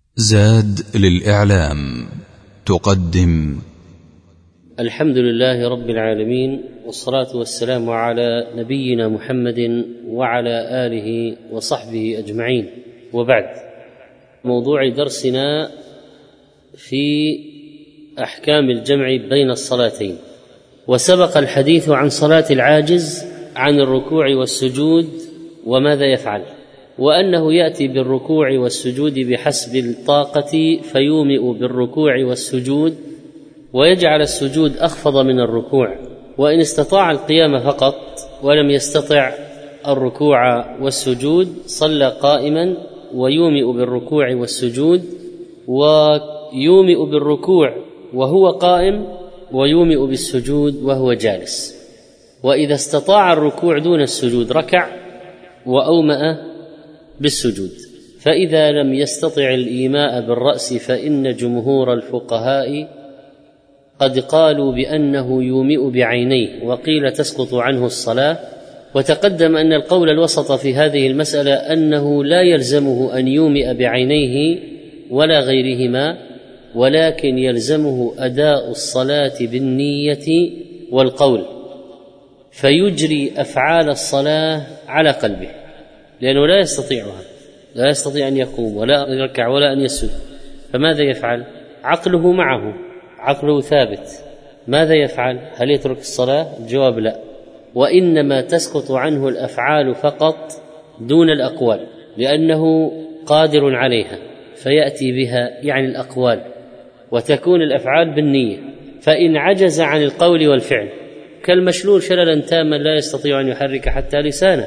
زاد للإعلام تقدم الحمد لله رب العالمين، والصلاة والسلام على نبينا محمد وعلى آله وصحبه أجمعين، وبعد. موضوع درسنا في أحكام الجمع بين الصلاتين، وسبق الحديث عن صلاة العاجز عن الركوع والسجود وماذا يفعل، وأنه يأتي بالركوع والسجود بحسب الطاقة فيومئ بالركوع والسجود ويجعل السجود أخفض من الركوع، وإن استطاع القيام فقط ولم يستطع الركوع والسجود صلى قائما ويومئ بالركوع والسجود، ويومئ بالركوع وهو قائم ويومئ بالسجود وهو جالس. وإذا استطاع الركوع دون السجود ركع وأومأ بالسجود. فإذا لم يستطع الإيماء بالرأس فإن جمهور الفقهاء قد قالوا بأنه يومئ بعينيه، وقيل تسقط عنه الصلاة. وتقدم أن القول الوسط في هذه المسألة أنه لا يلزمه أن يومئ بعينيه ولا غيرهما، ولكن يلزمه أداء الصلاة بالنية والقول، فيجري أفعال الصلاة على قلبه، لأنه لا يستطيعها، لا يستطيع أن يقوم ولا يركع ولا أن يسجد. فماذا يفعل؟ عقله معه، عقله ثابت. ماذا يفعل؟ هل يترك الصلاة؟ الجواب لا، وإنما تسقط عنه الأفعال فقط دون الأقوال، لأنه قادر عليها فيأتي بها، يعني الأقوال، وتكون الأفعال بالنية. فإن عجز عن القول والفعل كالمشلول شللا تاما لا يستطيع أن يحرك حتى لسانه،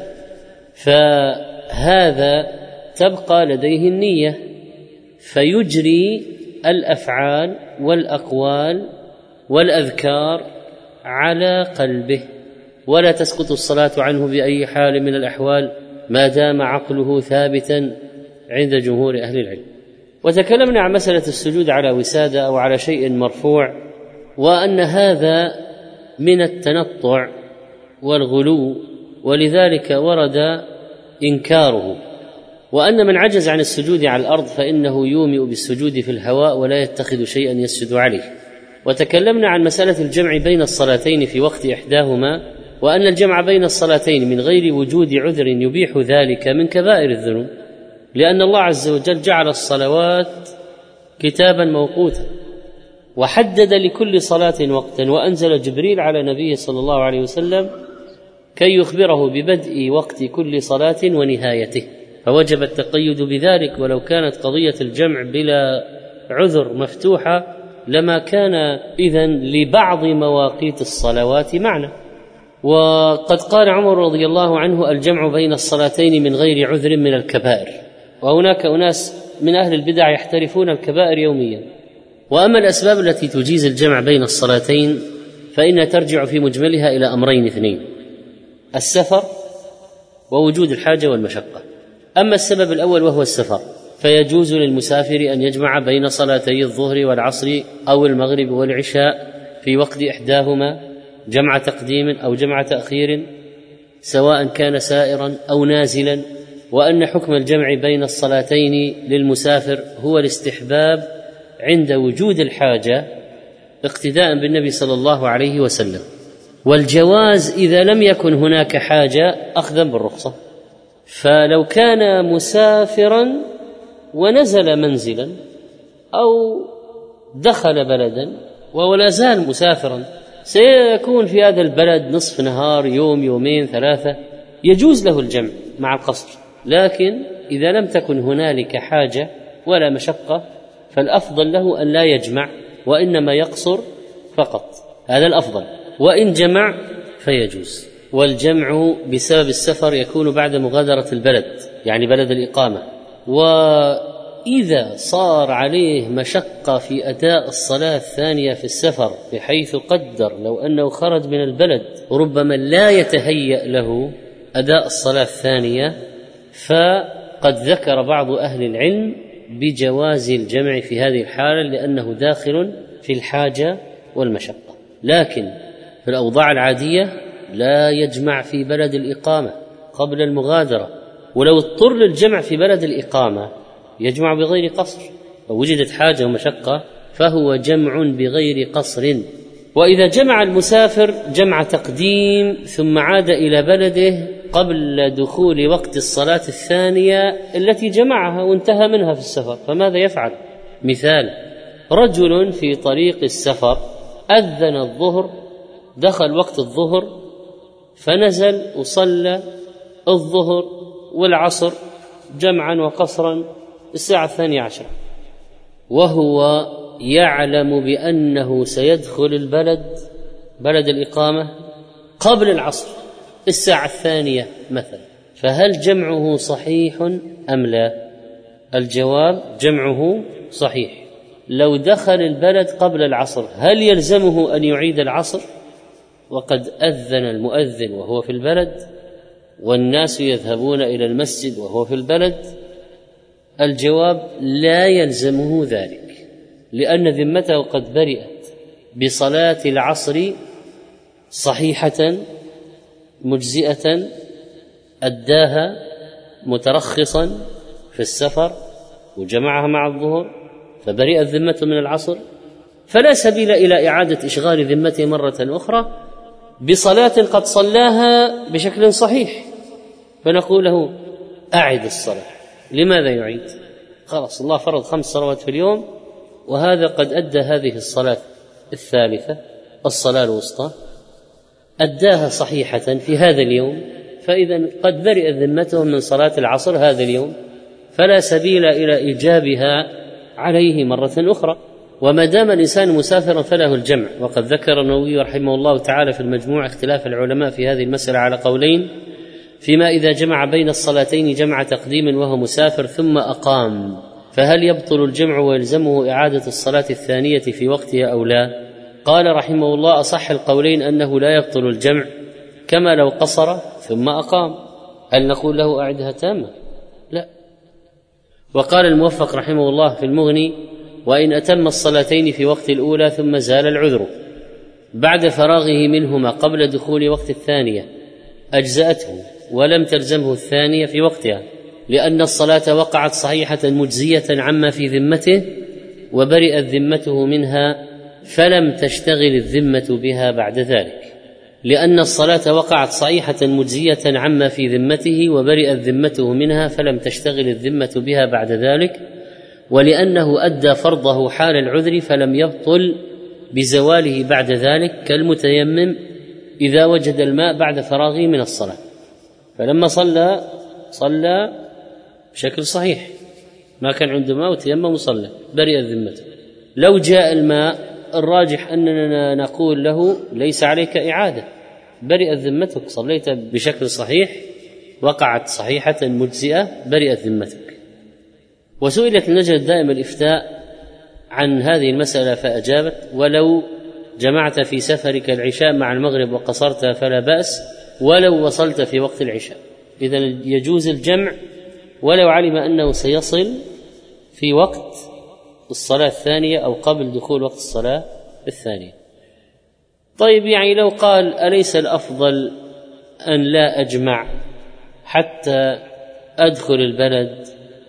فهذا تبقى لديه النية، فيجري الأفعال والأقوال والأذكار على قلبه، ولا تسقط الصلاة عنه بأي حال من الأحوال ما دام عقله ثابتا عند جمهور أهل العلم. وتكلمنا عن مسألة السجود على وسادة أو على شيء مرفوع، وأن هذا من التنطع والغلو، ولذلك ورد إنكاره، وأن من عجز عن السجود على الأرض فإنه يومئ بالسجود في الهواء ولا يتخذ شيئا يسجد عليه. وتكلمنا عن مسألة الجمع بين الصلاتين في وقت إحداهما، وأن الجمع بين الصلاتين من غير وجود عذر يبيح ذلك من كبائر الذنوب، لأن الله عز وجل جعل الصلوات كتابا موقوتا، وحدد لكل صلاة وقتا، وأنزل جبريل على نبيه صلى الله عليه وسلم كي يخبره ببدء وقت كل صلاة ونهايته، فوجب التقيد بذلك. ولو كانت قضية الجمع بلا عذر مفتوحة لما كان إذن لبعض مواقيت الصلوات معنى. وقد قال عمر رضي الله عنه: الجمع بين الصلاتين من غير عذر من الكبائر. وهناك أناس من أهل البدع يحترفون الكبائر يوميا. وأما الأسباب التي تجيز الجمع بين الصلاتين فإنها ترجع في مجملها إلى أمرين اثنين: السفر ووجود الحاجة والمشقة. أما السبب الأول وهو السفر فيجوز للمسافر أن يجمع بين صلاتي الظهر والعصر أو المغرب والعشاء في وقت إحداهما جمع تقديم أو جمع تأخير، سواء كان سائرا أو نازلا. وأن حكم الجمع بين الصلاتين للمسافر هو الاستحباب عند وجود الحاجة اقتداء بالنبي صلى الله عليه وسلم، والجواز إذا لم يكن هناك حاجة أخذا بالرخصة. فلو كان مسافرا ونزل منزلا أو دخل بلدا ولا زال مسافرا، سيكون في هذا البلد نصف نهار، يوم، يومين، ثلاثة، يجوز له الجمع مع القصر. لكن إذا لم تكن هنالك حاجة ولا مشقة فالأفضل له أن لا يجمع، وإنما يقصر فقط، هذا الأفضل. وإن جمع فيجوز. والجمع بسبب السفر يكون بعد مغادرة البلد، يعني بلد الإقامة. وإذا صار عليه مشقة في أداء الصلاة الثانية في السفر، بحيث قدر لو أنه خرج من البلد ربما لا يتهيأ له أداء الصلاة الثانية، فقد ذكر بعض أهل العلم بجواز الجمع في هذه الحالة، لأنه داخل في الحاجة والمشقة. لكن في الأوضاع العادية لا يجمع في بلد الإقامة قبل المغادرة، ولو اضطر للجمع في بلد الإقامة يجمع بغير قصر، ووجدت حاجة ومشقة فهو جمع بغير قصر. وإذا جمع المسافر جمع تقديم ثم عاد إلى بلده قبل دخول وقت الصلاة الثانية التي جمعها وانتهى منها في السفر، فماذا يفعل؟ مثال: رجل في طريق السفر أذن الظهر، دخل وقت الظهر فنزل وصلى الظهر والعصر جمعا وقصرا الساعة 12، وهو يعلم بأنه سيدخل بلد الإقامة قبل العصر الساعة 2 مثلا، فهل جمعه صحيح أم لا؟ الجواب: جمعه صحيح. لو دخل البلد قبل العصر هل يلزمه أن يعيد العصر وقد أذن المؤذن وهو في البلد والناس يذهبون إلى المسجد وهو في البلد؟ الجواب: لا يلزمه ذلك، لأن ذمته قد برئت بصلاة العصر صحيحة مجزئة أداها مترخصا في السفر وجمعها مع الظهر فبرئت ذمته من العصر، فلا سبيل إلى إعادة إشغال ذمته مرة أخرى بصلاة قد صلاها بشكل صحيح، فنقول له: أعد الصلاة. لماذا يعيد؟ خلاص الله فرض 5 صلوات في اليوم، وهذا قد أدى هذه الصلاة الثالثة الصلاة الوسطى أداها صحيحة في هذا اليوم، فإذا قد برئت ذمته من صلاة العصر هذا اليوم، فلا سبيل إلى إيجابها عليه مرة أخرى. وما دام الإنسان مسافرا فله الجمع. وقد ذكر النووي رحمه الله تعالى في المجموع اختلاف العلماء في هذه المسألة على قولين فيما إذا جمع بين الصلاتين جمع تقديم وهو مسافر ثم أقام، فهل يبطل الجمع ويلزمه إعادة الصلاة الثانية في وقتها أو لا؟ قال رحمه الله: أصح القولين أنه لا يبطل الجمع كما لو قصر ثم أقام. هل نقول له أعدها تامة؟ لا. وقال الموفق رحمه الله في المغني: وإن أتم الصلاتين في وقت الأولى ثم زال العذر بعد فراغه منهما قبل دخول وقت الثانية أجزأته ولم تلزمه الثانية في وقتها، لأن الصلاة وقعت صحيحة مجزية عما في ذمته وبرئت ذمته منها فلم تشتغل الذمة بها بعد ذلك. لأن الصلاة وقعت صحيحة مجزية عما في ذمته وبرئت ذمته منها فلم تشتغل الذمة بها بعد ذلك، ولأنه أدى فرضه حال العذر فلم يبطل بزواله بعد ذلك، كالمتيمم إذا وجد الماء بعد فراغه من الصلاة، فلما صلى بشكل صحيح، ما كان عنده ماء وتيمم وصلى برئت ذمته. لو جاء الماء الراجح أننا نقول له: ليس عليك إعادة، برئت ذمتك، صليت بشكل صحيح، وقعت صحيحة مجزئة، برئت ذمتك. وسئلت اللجنة الدائمة الإفتاء عن هذه المسألة فأجابت: ولو جمعت في سفرك العشاء مع المغرب وقصرت فلا بأس ولو وصلت في وقت العشاء. إذن يجوز الجمع ولو علم أنه سيصل في وقت الصلاة الثانية أو قبل دخول وقت الصلاة الثانية. طيب، يعني لو قال: أليس الأفضل أن لا أجمع حتى أدخل البلد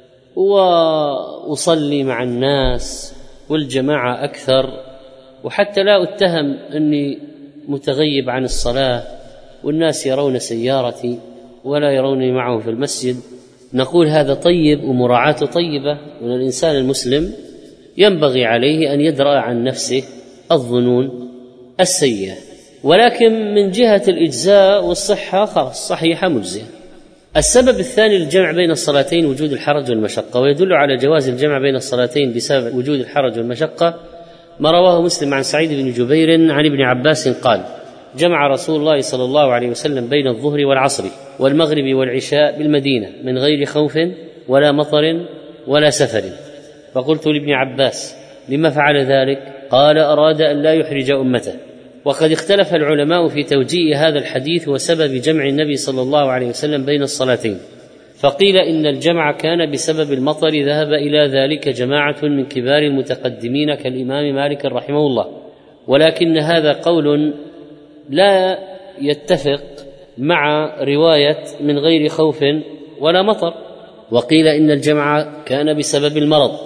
وأصلي مع الناس والجماعة أكثر، وحتى لا أتهم أني متغيب عن الصلاة والناس يرون سيارتي ولا يروني معه في المسجد؟ نقول: هذا طيب ومراعاته طيبة، وأن الإنسان المسلم ينبغي عليه أن يدرأ عن نفسه الظنون السيئة، ولكن من جهة الإجزاء والصحة خلاص صحيحة مجزئة. السبب الثاني للجمع بين الصلاتين وجود الحرج والمشقة، ويدل على جواز الجمع بين الصلاتين بسبب وجود الحرج والمشقة ما رواه مسلم عن سعيد بن جبير عن ابن عباس قال: جمع رسول الله صلى الله عليه وسلم بين الظهر والعصر والمغرب والعشاء بالمدينة من غير خوف ولا مطر ولا سفر. فقلت لابن عباس: لما فعل ذلك؟ قال: أراد أن لا يحرج أمته. وقد اختلف العلماء في توجيه هذا الحديث وسبب جمع النبي صلى الله عليه وسلم بين الصلاتين، فقيل إن الجمع كان بسبب المطر، ذهب إلى ذلك جماعة من كبار المتقدمين كالإمام مالك رحمه الله، ولكن هذا قول لا يتفق مع رواية من غير خوف ولا مطر. وقيل إن الجمع كان بسبب المرض،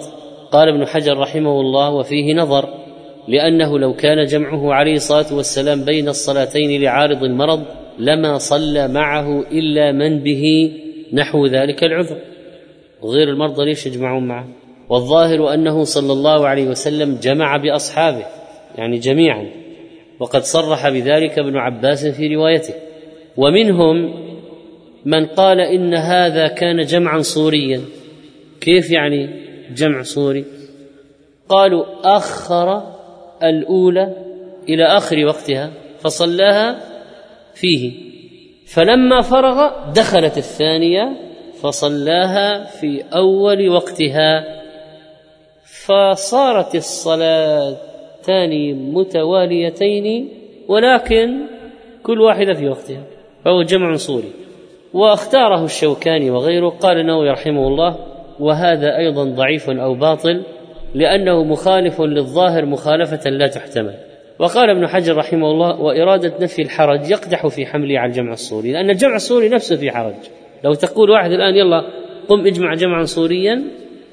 قال ابن حجر رحمه الله: وفيه نظر، لأنه لو كان جمعه عليه الصلاة والسلام بين الصلاتين لعارض المرض لما صلى معه إلا من به نحو ذلك العذر، وغير المرضى ليش يجمعون معه؟ والظاهر أنه صلى الله عليه وسلم جمع بأصحابه يعني جميعا، وقد صرح بذلك ابن عباس في روايته. ومنهم من قال إن هذا كان جمعا صوريا. كيف يعني جمع صوري؟ قالوا أخر الأولى إلى آخر وقتها فصلاها فيه، فلما فرغ دخلت الثانية فصلاها في أول وقتها، فصارت الصلاتان متواليتين ولكن كل واحدة في وقتها، فهو جمع صوري. واختاره الشوكاني وغيره، قال النووي رحمه الله: وهذا أيضا ضعيف أو باطل، لأنه مخالف للظاهر مخالفة لا تحتمل. وقال ابن حجر رحمه الله: وإرادة نفي الحرج يقدح في حمله على الجمع الصوري، لأن الجمع الصوري نفسه في حرج. لو تقول واحد الآن يلا قم اجمع جمعا صوريا،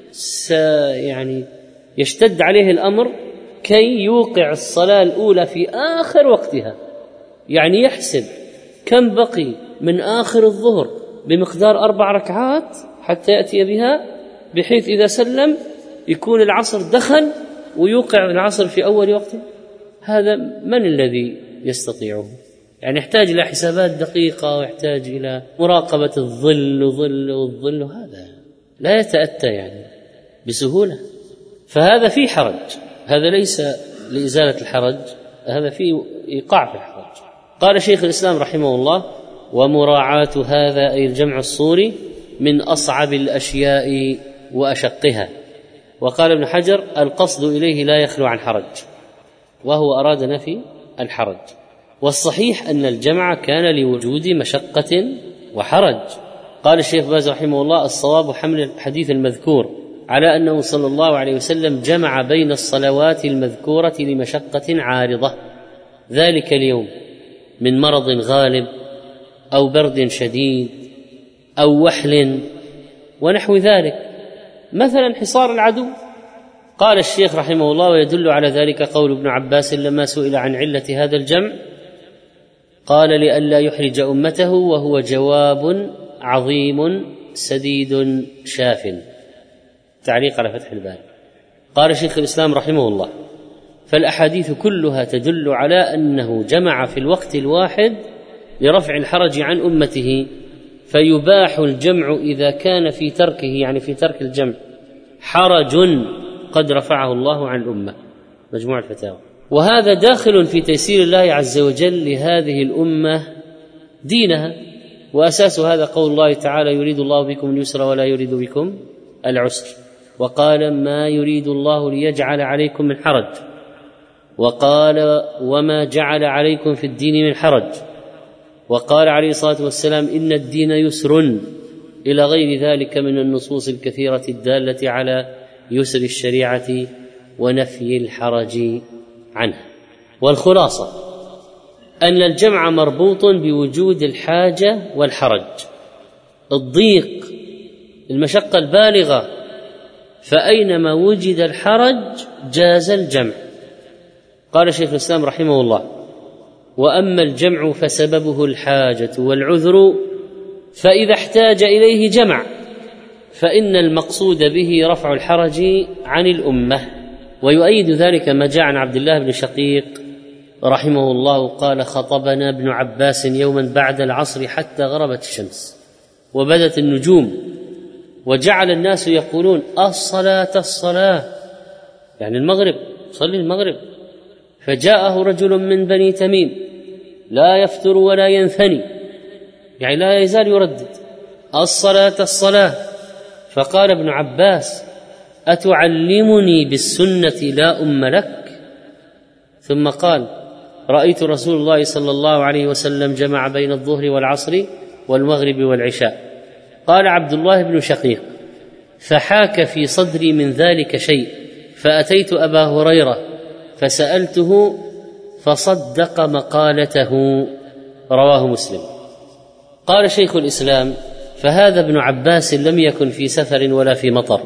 يعني يشتد عليه الأمر كي يوقع الصلاة الأولى في آخر وقتها، يعني يحسب كم بقي من آخر الظهر بمقدار 4 ركعات حتى يأتي بها، بحيث إذا سلم يكون العصر دخل ويوقع العصر في أول وقته. هذا من الذي يستطيعه؟ يعني يحتاج إلى حسابات دقيقة، ويحتاج إلى مراقبة الظل والظل، هذا لا يتأتى يعني بسهولة. فهذا فيه حرج، هذا ليس لإزالة الحرج، هذا فيه إيقاع في الحرج. قال شيخ الإسلام رحمه الله: ومراعاة هذا أي الجمع الصوري من أصعب الأشياء وأشقها. وقال ابن حجر: القصد إليه لا يخلو عن حرج، وهو أراد نفي الحرج. والصحيح أن الجمع كان لوجود مشقة وحرج. قال الشيخ باز رحمه الله: الصواب حمل الحديث المذكور على أنه صلى الله عليه وسلم جمع بين الصلوات المذكورة لمشقة عارضة، ذلك اليوم من مرض غالب أو برد شديد أو وحل ونحو ذلك، مثلا حصار العدو. قال الشيخ رحمه الله: ويدل على ذلك قول ابن عباس لما سئل عن علة هذا الجمع، قال: لئلا يحرج أمته، وهو جواب عظيم سديد شاف. تعليق على فتح الباري. قال شيخ الإسلام رحمه الله: فالأحاديث كلها تدل على أنه جمع في الوقت الواحد لرفع الحرج عن أمته، فيباح الجمع إذا كان في تركه، يعني في ترك الجمع، حرج قد رفعه الله عن الأمة. مجموع الفتاوى. وهذا داخل في تيسير الله عز وجل لهذه الأمة دينها، وأساس هذا قول الله تعالى: يريد الله بكم اليسر ولا يريد بكم العسر. وقال: ما يريد الله ليجعل عليكم من حرج. وقال: وما جعل عليكم في الدين من حرج. وقال عليه الصلاة والسلام: إن الدين يسر، إلى غير ذلك من النصوص الكثيرة الدالة على يسر الشريعة ونفي الحرج عنها. والخلاصة أن الجمع مربوط بوجود الحاجة والحرج، الضيق، المشقة البالغة، فأينما وجد الحرج جاز الجمع. قال شيخ الإسلام رحمه الله: وأما الجمع فسببه الحاجة والعذر، فإذا احتاج إليه جمع، فإن المقصود به رفع الحرج عن الأمة. ويؤيد ذلك ما جاء عن عبد الله بن شقيق رحمه الله قال: خطبنا ابن عباس يوما بعد العصر حتى غربت الشمس وبدت النجوم، وجعل الناس يقولون: الصلاة الصلاة، يعني المغرب، صلي المغرب. فجاءه رجل من بني تميم لا يفتر ولا ينثني، يعني لا يزال يردد: الصلاة الصلاة. فقال ابن عباس: أتعلمني بالسنة لا أم لك؟ ثم قال: رأيت رسول الله صلى الله عليه وسلم جمع بين الظهر والعصر والمغرب والعشاء. قال عبد الله بن شقيق: فحاك في صدري من ذلك شيء، فأتيت أبا هريرة فسألته فصدق مقالته. رواه مسلم. قال شيخ الإسلام: فهذا ابن عباس لم يكن في سفر ولا في مطر،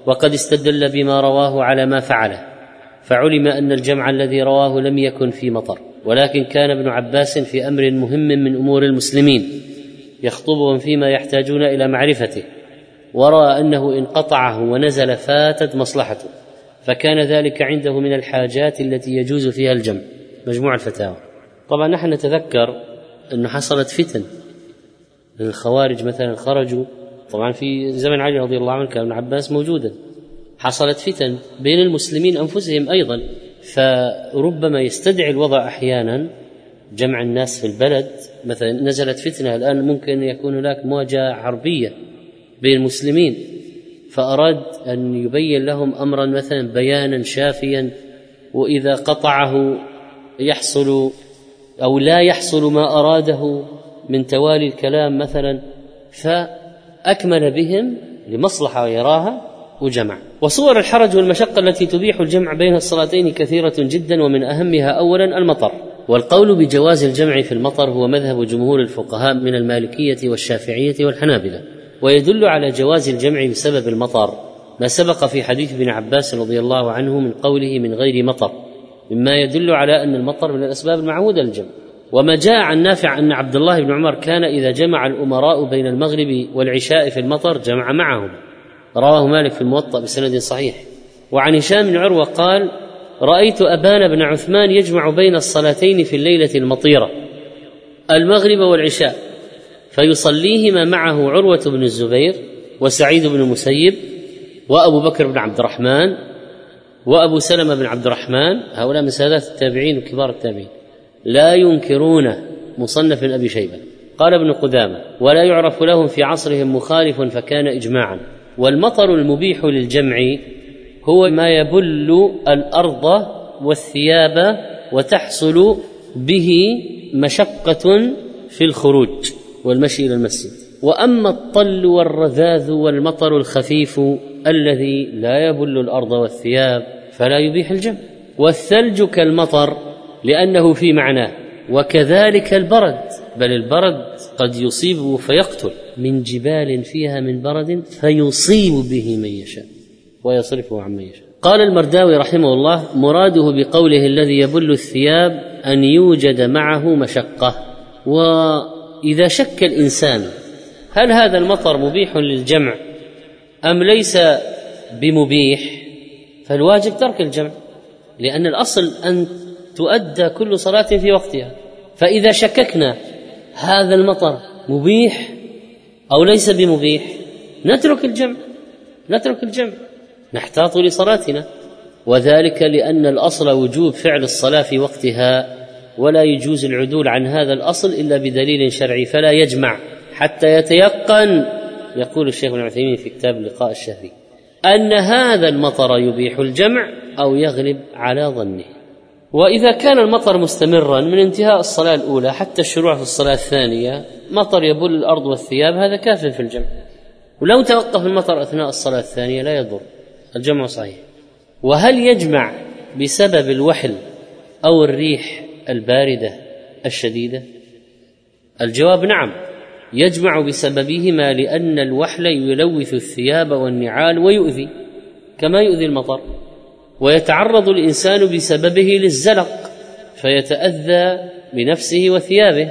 وقد استدل بما رواه على ما فعله، فعلم أن الجمع الذي رواه لم يكن في مطر، ولكن كان ابن عباس في أمر مهم من أمور المسلمين يخطبهم فيما يحتاجون إلى معرفته، ورأى أنه إن قطعه ونزل فاتت مصلحته، فكان ذلك عنده من الحاجات التي يجوز فيها الجمع. مجموع الفتاوى. طبعا نحن نتذكر أنه حصلت فتن، الخوارج مثلا خرجوا، طبعا في زمن علي رضي الله عنه كان ابن عباس موجودا، حصلت فتن بين المسلمين أنفسهم أيضا، فربما يستدعي الوضع أحيانا جمع الناس في البلد. مثلا نزلت فتنة الآن، ممكن يكون هناك مواجهة حربية بين المسلمين، فأراد أن يبين لهم أمرا مثلا بيانا شافيا، وإذا قطعه يحصل أو لا يحصل ما أراده من توالي الكلام مثلا، فأكمل بهم لمصلحة يراها وجمع. وصور الحرج والمشقة التي تبيح الجمع بين الصلاتين كثيرة جدا، ومن أهمها أولا المطر. والقول بجواز الجمع في المطر هو مذهب جمهور الفقهاء من المالكية والشافعية والحنابلة، ويدل على جواز الجمع بسبب المطر ما سبق في حديث ابن عباس رضي الله عنه من قوله من غير مطر، مما يدل على أن المطر من الأسباب المعهودة للجمع. وما جاء عن نافع أن عبد الله بن عمر كان إذا جمع الأمراء بين المغرب والعشاء في المطر جمع معهم، رواه مالك في الموطأ بسند صحيح. وعن هشام بن عروة قال: رأيت أبان بن عثمان يجمع بين الصلاتين في الليلة المطيرة المغرب والعشاء، فيصليهما معه عروة بن الزبير وسعيد بن المسيب وأبو بكر بن عبد الرحمن وأبو سلمة بن عبد الرحمن، هؤلاء من سادات التابعين وكبار التابعين، لا ينكرون مصنف أبي شيبة. قال ابن قدامة: ولا يعرف لهم في عصرهم مخالف فكان إجماعا. والمطر المبيح للجمع هو ما يبل الأرض والثياب وتحصل به مشقة في الخروج والمشي إلى المسجد. وأما الطل والرذاذ والمطر الخفيف الذي لا يبل الأرض والثياب فلا يبيح الجمع. والثلج كالمطر لأنه في معناه، وكذلك البرد، بل البرد قد يصيبه فيقتل، من جبال فيها من برد فيصيب به من يشاء ويصرفه عن من يشاء. قال المرداوي رحمه الله: مراده بقوله الذي يبل الثياب أن يوجد معه مشقة. وإذا شك الإنسان هل هذا المطر مبيح للجمع أم ليس بمبيح، فالواجب ترك الجمع، لأن الأصل أن تؤدى كل صلاة في وقتها. فإذا شككنا هذا المطر مبيح أو ليس بمبيح نترك الجمع، نحتاط لصلاتنا، وذلك لأن الأصل وجوب فعل الصلاة في وقتها، ولا يجوز العدول عن هذا الأصل إلا بدليل شرعي، فلا يجمع حتى يتيقن. يقول الشيخ ابن عثيمين في كتاب اللقاء الشهري أن هذا المطر يبيح الجمع أو يغلب على ظنه. وإذا كان المطر مستمرا من انتهاء الصلاة الأولى حتى الشروع في الصلاة الثانية، مطر يبل الأرض والثياب، هذا كاف في الجمع. ولو توقف المطر أثناء الصلاة الثانية لا يضر، الجمع صحيح. وهل يجمع بسبب الوحل أو الريح الباردة الشديدة؟ الجواب نعم، يجمع بسببهما، لأن الوحل يلوث الثياب والنعال ويؤذي كما يؤذي المطر، ويتعرض الإنسان بسببه للزلق فيتأذى بنفسه وثيابه،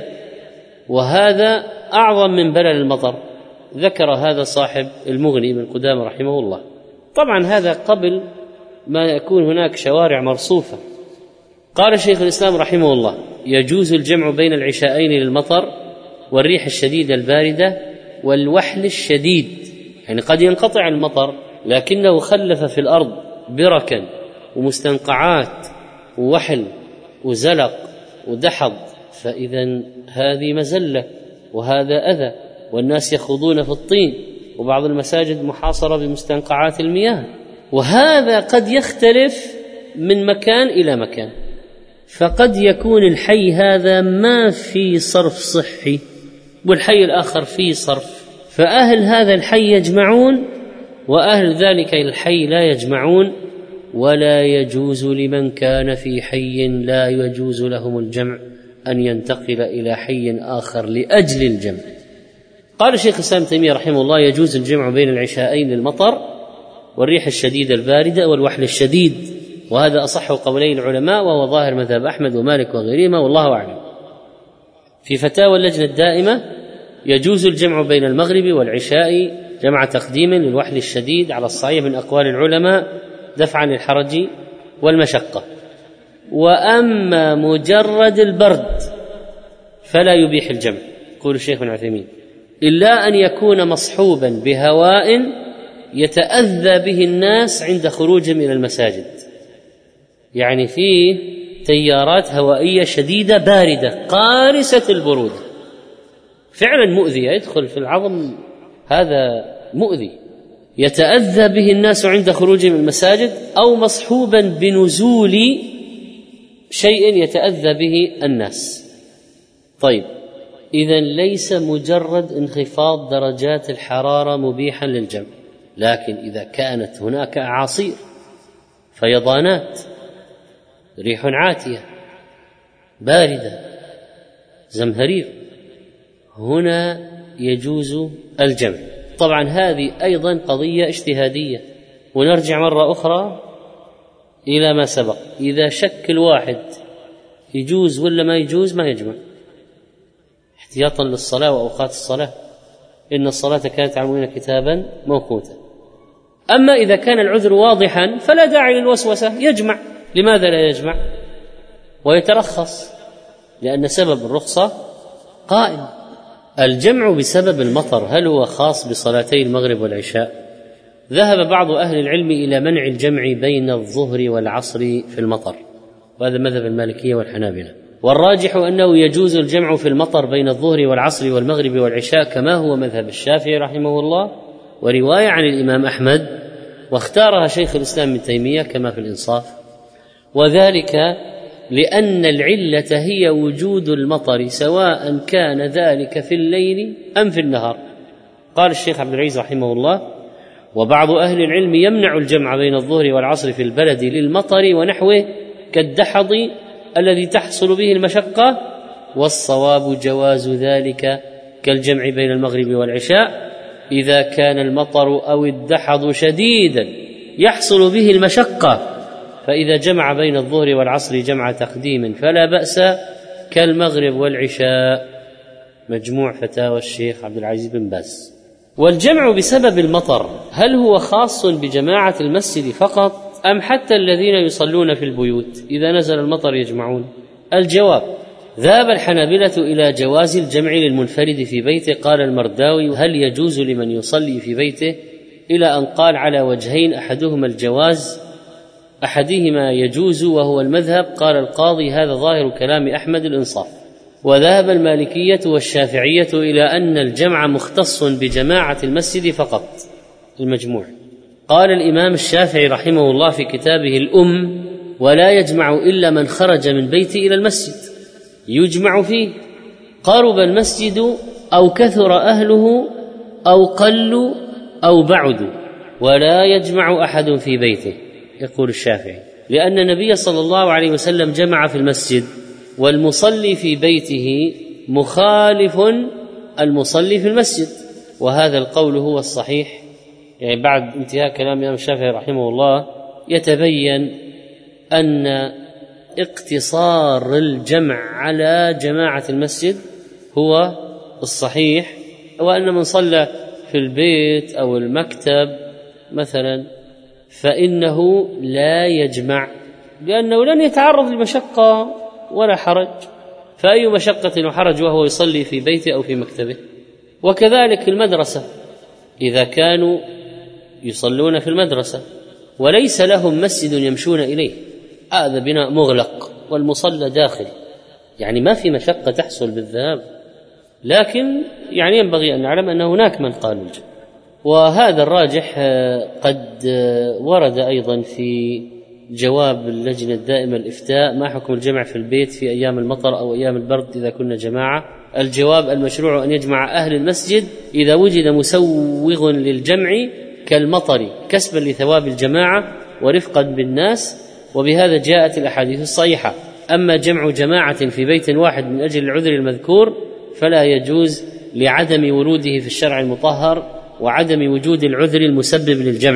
وهذا أعظم من بلل المطر. ذكر هذا صاحب المغني بن قدامة رحمه الله. طبعا هذا قبل ما يكون هناك شوارع مرصوفة. قال شيخ الإسلام رحمه الله: يجوز الجمع بين العشاءين للمطر والريح الشديدة الباردة والوحل الشديد، يعني قد ينقطع المطر لكنه خلف في الأرض بركا ومستنقعات ووحل وزلق ودحض، فإذا هذه مزلة وهذا أذى، والناس يخوضون في الطين، وبعض المساجد محاصرة بمستنقعات المياه، وهذا قد يختلف من مكان إلى مكان. فقد يكون الحي هذا ما في صرف صحي والحي الآخر فيه صرف، فأهل هذا الحي يجمعون وأهل ذلك الحي لا يجمعون، ولا يجوز لمن كان في حي لا يجوز لهم الجمع أن ينتقل إلى حي آخر لأجل الجمع. قال الشيخ الإسلام ابن تيمية رحمه الله: يجوز الجمع بين العشاءين للمطر والريح الشديدة الباردة والوحل الشديد، وهذا أصح قولي العلماء وهو ظاهر مذهب أحمد ومالك وغيرهما والله أعلم. في فتاوى اللجنة الدائمة يجوز الجمع بين المغرب والعشاء جمع تقديم للوحل الشديد على الصحيح من أقوال العلماء دفعا للحرج والمشقة. وأما مجرد البرد فلا يبيح الجمع، يقول الشيخ ابن عثيمين، إلا أن يكون مصحوبا بهواء يتأذى به الناس عند خروجهم إلى المساجد، يعني فيه تيارات هوائية شديدة باردة قارسة البرودة، فعلا مؤذية، يدخل في العظم، هذا مؤذي يتأذى به الناس عند خروجهم من المساجد، أو مصحوبا بنزول شيء يتأذى به الناس. طيب، إذن ليس مجرد انخفاض درجات الحرارة مبيحا للجمع، لكن إذا كانت هناك أعاصير، فيضانات، ريح عاتية باردة، زمهرير، هنا يجوز الجمع. طبعا هذه أيضا قضية اجتهادية، ونرجع مرة أخرى إلى ما سبق، إذا شك الواحد يجوز ولا ما يجوز ما يجمع، احتياطا للصلاة وأوقات الصلاة، إن الصلاة كانت على المؤمنين كتابا موقوتا. أما إذا كان العذر واضحا فلا داعي للوسوسة، يجمع. لماذا لا يجمع ويترخص؟ لأن سبب الرخصة قائم. الجمع بسبب المطر هل هو خاص بصلاتي المغرب والعشاء؟ ذهب بعض أهل العلم إلى منع الجمع بين الظهر والعصر في المطر، وهذا مذهب المالكية والحنابلة، والراجح أنه يجوز الجمع في المطر بين الظهر والعصر والمغرب والعشاء كما هو مذهب الشافعي رحمه الله، ورواية عن الإمام أحمد، واختارها شيخ الإسلام ابن تيمية كما في الإنصاف، وذلك لأن العلة هي وجود المطر سواء كان ذلك في الليل أم في النهار. قال الشيخ عبد العزيز رحمه الله: وبعض أهل العلم يمنع الجمع بين الظهر والعصر في البلد للمطر ونحوه كالدحض الذي تحصل به المشقة، والصواب جواز ذلك كالجمع بين المغرب والعشاء إذا كان المطر أو الدحض شديدا يحصل به المشقة، فإذا جمع بين الظهر والعصر جمع تقديم فلا بأس كالمغرب والعشاء. مجموع فتاوى الشيخ عبد العزيز بن باز. والجمع بسبب المطر هل هو خاص بجماعة المسجد فقط أم حتى الذين يصلون في البيوت إذا نزل المطر يجمعون؟ الجواب: ذهب الحنابلة إلى جواز الجمع للمنفرد في بيته. قال المرداوي: هل يجوز لمن يصلي في بيته؟ إلى أن قال على وجهين، أحدهما الجواز، أحدهما يجوز وهو المذهب. قال القاضي: هذا ظاهر كلام أحمد الإنصاف. وذهب المالكية والشافعية إلى أن الجمع مختص بجماعة المسجد فقط. المجموع. قال الإمام الشافعي رحمه الله في كتابه الأم: ولا يجمع إلا من خرج من بيته إلى المسجد يجمع فيه، قرب المسجد أو كثر أهله أو قلوا أو بعدوا، ولا يجمع أحد في بيته. يقول الشافعي: لأن النبي صلى الله عليه وسلم جمع في المسجد، والمصلي في بيته مخالف المصلي في المسجد، وهذا القول هو الصحيح. يعني بعد انتهاء كلام الإمام الشافعي رحمه الله يتبين أن اقتصار الجمع على جماعة المسجد هو الصحيح، وأن من صلى في البيت أو المكتب مثلا فإنه لا يجمع، لأنه لن يتعرض لمشقة ولا حرج، فأي مشقة وحرج وهو يصلي في بيته أو في مكتبه. وكذلك المدرسة، إذا كانوا يصلون في المدرسة وليس لهم مسجد يمشون إليه، هذا بناء مغلق والمصلى داخل، يعني ما في مشقة تحصل بالذهاب، لكن يعني ينبغي أن نعلم أن هناك من قال الجمع. وهذا الراجح قد ورد أيضا في جواب اللجنة الدائمة الإفتاء: ما حكم الجمع في البيت في أيام المطر أو أيام البرد إذا كنا جماعة؟ الجواب: المشروع أن يجمع أهل المسجد إذا وجد مسوغ للجمع كالمطر كسبا لثواب الجماعة ورفقا بالناس، وبهذا جاءت الأحاديث الصحيحة. أما جمع جماعة في بيت واحد من أجل العذر المذكور فلا يجوز لعدم وروده في الشرع المطهر وعدم وجود العذر المسبب للجمع.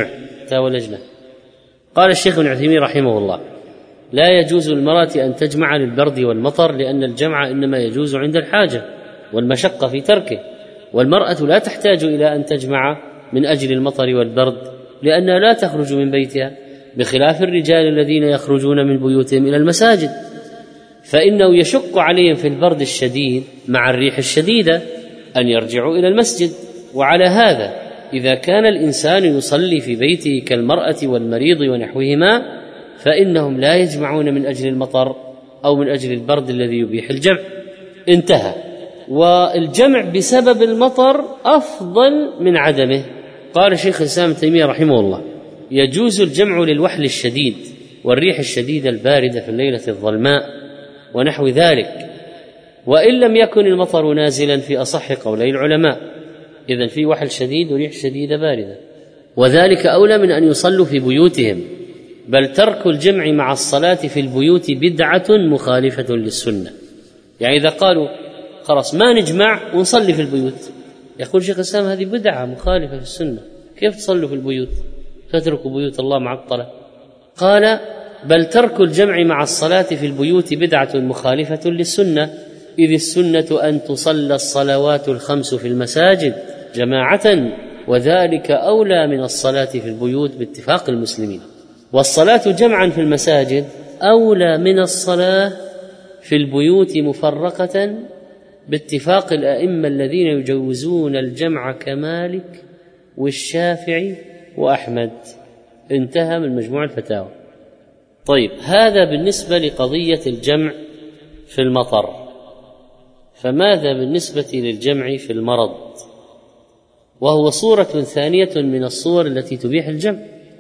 فتاوى لجنة. قال الشيخ ابن عثيمين رحمه الله: لا يجوز للمرأة أن تجمع للبرد والمطر، لأن الجمع إنما يجوز عند الحاجة والمشقة في تركه، والمرأة لا تحتاج إلى أن تجمع من أجل المطر والبرد لأنها لا تخرج من بيتها، بخلاف الرجال الذين يخرجون من بيوتهم إلى المساجد، فإنه يشق عليهم في البرد الشديد مع الريح الشديدة أن يرجعوا إلى المسجد. وعلى هذا إذا كان الإنسان يصلي في بيته كالمرأة والمريض ونحوهما فإنهم لا يجمعون من أجل المطر أو من أجل البرد الذي يبيح الجمع. انتهى. والجمع بسبب المطر أفضل من عدمه. قال شيخ الإسلام ابن تيمية رحمه الله: يجوز الجمع للوحل الشديد والريح الشديدة الباردة في الليلة الظلماء ونحو ذلك، وإن لم يكن المطر نازلا في أصح قولي العلماء. إذن في وحل شديد وريح شديدة باردة، وذلك أولى من أن يصلوا في بيوتهم، بل ترك الجمع مع الصلاة في البيوت بدعة مخالفة للسنة. يعني إذا قالوا خلاص ما نجمع ونصلي في البيوت، يقول شيخ الإسلام هذه بدعة مخالفة للسنة، كيف تصلوا في البيوت؟ تتركوا بيوت الله معطلة. قال: بل ترك الجمع مع الصلاة في البيوت بدعة مخالفة للسنة، إذ السنة أن تصلى الصلوات الخمس في المساجد جماعة، وذلك أولى من الصلاة في البيوت باتفاق المسلمين، والصلاة جمعا في المساجد أولى من الصلاة في البيوت مفرقة باتفاق الأئمة الذين يجوزون الجمع كمالك والشافعي وأحمد. انتهى من مجموع الفتاوى. طيب، هذا بالنسبة لقضية الجمع في المطر. فماذا بالنسبة للجمع في المرض؟ وهو صورة ثانية من الصور التي تبيح الجمع.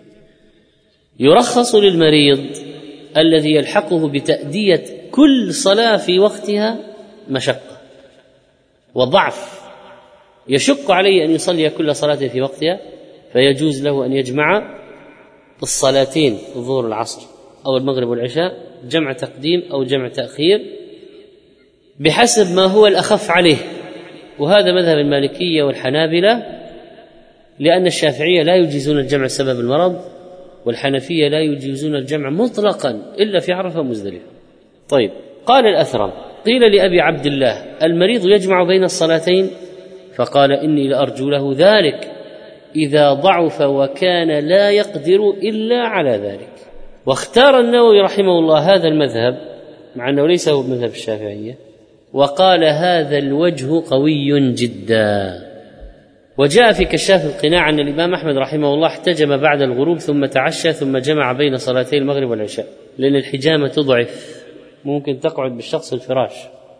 يرخص للمريض الذي يلحقه بتأدية كل صلاة في وقتها مشقة وضعف، يشق عليه أن يصلي كل صلاة في وقتها، فيجوز له أن يجمع الصلاتين الظهر والعصر أو المغرب والعشاء جمع تقديم أو جمع تأخير بحسب ما هو الأخف عليه. وهذا مذهب المالكية والحنابلة، لأن الشافعية لا يجيزون الجمع بسبب المرض، والحنفية لا يجيزون الجمع مطلقا إلا في عرفة ومزدلفة. طيب، قال الأثرم: قيل لأبي عبد الله: المريض يجمع بين الصلاتين؟ فقال: إني لأرجو له ذلك إذا ضعف وكان لا يقدر إلا على ذلك. واختار النووي رحمه الله هذا المذهب، مع أنه ليس هو مذهب الشافعية، وقال: هذا الوجه قوي جدا. وجاء في كشاف القناع أن الإمام أحمد رحمه الله احتجم بعد الغروب ثم تعشى ثم جمع بين صلاتي المغرب والعشاء، لأن الحجامة تضعف، ممكن تقعد بالشخص الفراش.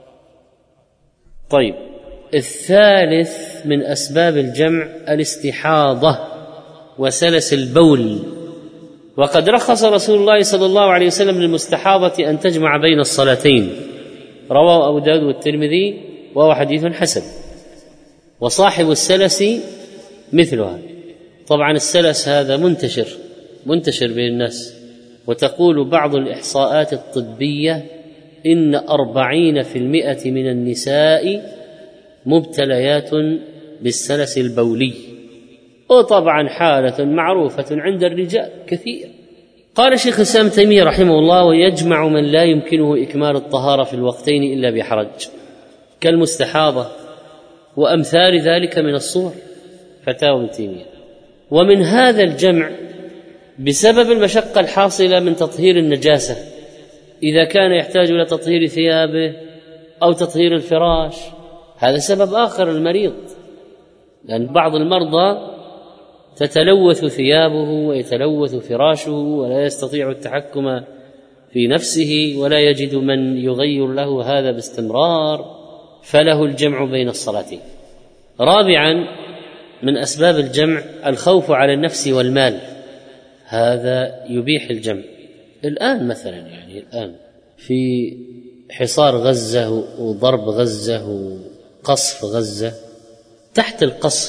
طيب، الثالث من أسباب الجمع الاستحاضة وسلس البول. وقد رخص رسول الله صلى الله عليه وسلم للمستحاضة أن تجمع بين الصلاتين، رواه أبو داود والترمذي وهو حديث حسن. وصاحب السلس مثلها. طبعا السلس هذا منتشر بين الناس، وتقول بعض الإحصاءات الطبية إن 40% من النساء مبتليات بالسلس البولي، وطبعا حالة معروفة عند الرجال كثير. قال شيخ الإسلام ابن تيمية رحمه الله: ويجمع من لا يمكنه إكمال الطهارة في الوقتين إلا بحرج، كالمستحاضة وأمثال ذلك من الصور. فتاوى ابن تيمية. ومن هذا الجمع بسبب المشقة الحاصلة من تطهير النجاسة، إذا كان يحتاج إلى تطهير ثيابه أو تطهير الفراش، هذا سبب آخر المريض، لأن بعض المرضى تتلوث ثيابه ويتلوث فراشه ولا يستطيع التحكم في نفسه ولا يجد من يغير له هذا باستمرار، فله الجمع بين الصلاتين. رابعا من أسباب الجمع الخوف على النفس والمال، هذا يبيح الجمع. الآن مثلا الآن في حصار غزة وضرب غزة وقصف غزة، تحت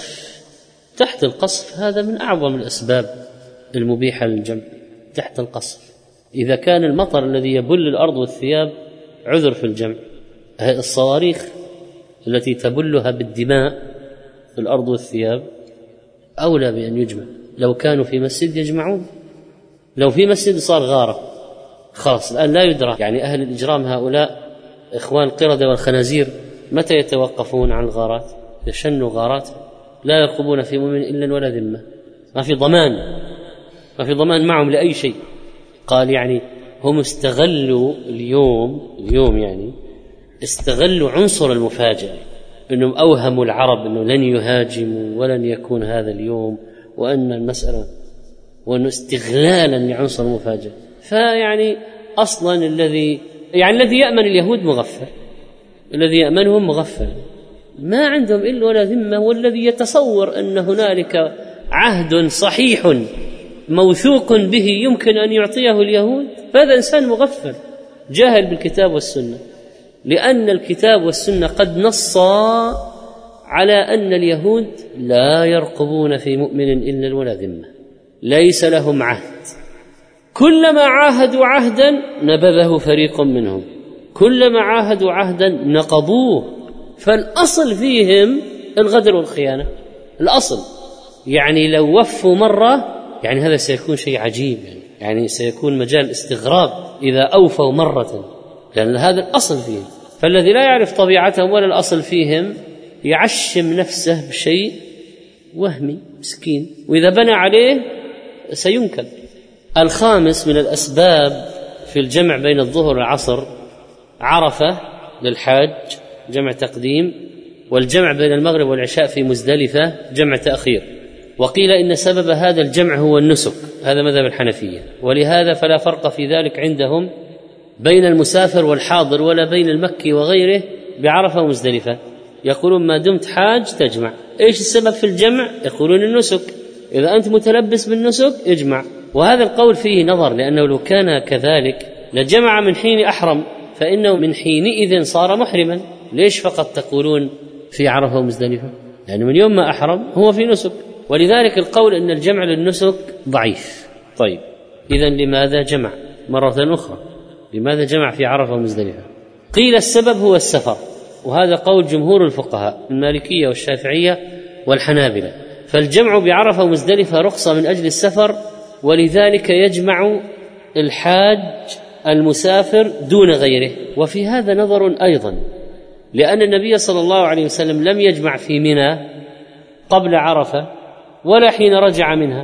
القصف هذا من أعظم الأسباب المبيحة للجمع. تحت القصف إذا كان المطر الذي يبل الأرض والثياب عذر في الجمع، الصواريخ التي تبلها بالدماء في الأرض والثياب أولى بأن يجمع. لو كانوا في مسجد يجمعون، لو في مسجد صار غارة خلاص الآن لا يدرى. يعني أهل الإجرام هؤلاء إخوان القردة والخنازير متى يتوقفون عن الغارات؟ يشنوا غارات لا يرقبون في مؤمن إلا ولا ذمة، ما في ضمان معهم لأي شيء. قال يعني هم استغلوا اليوم يعني استغلوا عنصر المفاجأة، أنهم أوهموا العرب أنه لن يهاجموا ولن يكون هذا اليوم، وأن المسألة وأنه استغلالا لعنصر المفاجأة. فيعني أصلا الذي يأمن اليهود مغفل، الذي يأمنهم مغفل، ما عندهم إلا ولا ذمة. والذي يتصور أن هنالك عهد صحيح موثوق به يمكن أن يعطيه اليهود فهذا إنسان مغفل جاهل بالكتاب والسنة، لأن الكتاب والسنة قد نصا على أن اليهود لا يرقبون في مؤمن إلا ولا ذمة، ليس لهم عهد، كلما عاهدوا عهدا نبذه فريق منهم، كلما عاهدوا عهدا نقضوه. فالأصل فيهم الغدر والخيانة، الأصل. يعني لو وفوا مرة يعني هذا سيكون شيء عجيب، يعني سيكون مجال استغراب إذا أوفوا مرة، لأن هذا الأصل فيهم. فالذي لا يعرف طبيعتهم ولا الأصل فيهم يعشم نفسه بشيء وهمي مسكين، وإذا بنى عليه سينكب. الخامس من الأسباب في الجمع بين الظهر والعصر عرفة للحاج جمع تقديم، والجمع بين المغرب والعشاء في مزدلفة جمع تأخير. وقيل إن سبب هذا الجمع هو النسك، هذا مذهب الحنفية، ولهذا فلا فرق في ذلك عندهم بين المسافر والحاضر ولا بين المكي وغيره بعرفة ومزدلفة. يقولون ما دمت حاج تجمع. إيش السبب في الجمع؟ يقولون النسك، إذا أنت متلبس بالنسك اجمع. وهذا القول فيه نظر، لأنه لو كان كذلك لجمع من حين أحرم، فإنه من حينئذ صار محرما. ليش فقط تقولون في عرفة ومزدلفة؟ لأنه من يوم ما أحرم هو في نسك، ولذلك القول أن الجمع للنسك ضعيف. طيب إذن لماذا جمع مرة أخرى؟ لماذا جمع في عرفة ومزدلفة؟ قيل السبب هو السفر، وهذا قول جمهور الفقهاء المالكية والشافعية والحنابلة. فالجمع بعرفة ومزدلفة رخصة من أجل السفر، ولذلك يجمع الحاج المسافر دون غيره. وفي هذا نظر أيضا، لأن النبي صلى الله عليه وسلم لم يجمع في منى قبل عرفة ولا حين رجع منها.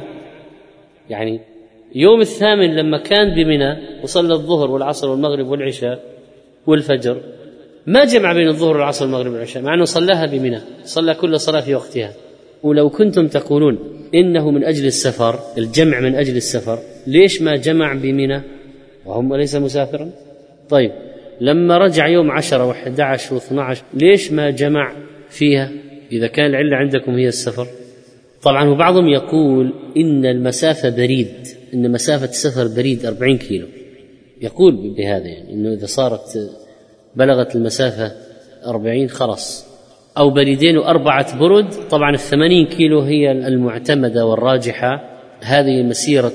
يعني يوم الثامن لما كان بمنى وصلى الظهر والعصر والمغرب والعشاء والفجر ما جمع بين الظهر والعصر والمغرب والعشاء، مع أنه صلاها بمنى، صلى كل صلاة في وقتها. ولو كنتم تقولون إنه من أجل السفر، الجمع من أجل السفر، ليش ما جمع بمنى وهم ليس مسافرا؟ طيب لما رجع يوم 10 و11 و12 ليش ما جمع فيها إذا كان العلة عندكم هي السفر؟ طبعا وبعضهم يقول إن المسافة بريد، إن مسافة السفر بريد 40 كيلو، يقول بهذا يعني إنه إذا صارت بلغت المسافة 40 خلاص، أو بريدين و4 برد. طبعا 80 كيلو هي المعتمدة والراجحة، هذه مسيرة